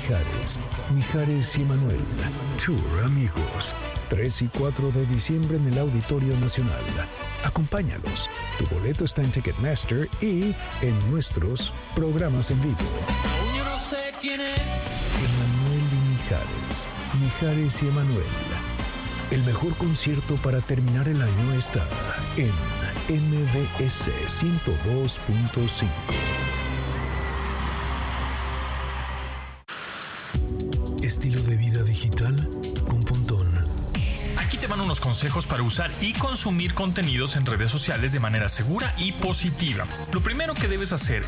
Mijares y Emanuel. Tour Amigos. 3 y 4 de diciembre en el Auditorio Nacional. Acompáñalos. Tu boleto está en Ticketmaster y en nuestros programas en vivo. Yo no sé quién es. Emanuel y Mijares y Emanuel. El mejor concierto para terminar el año está en MBS 102.5. Estilo de vida digital con Pontón. Aquí te van unos consejos para usar y consumir contenidos en redes sociales de manera segura y positiva. Lo primero que debes hacer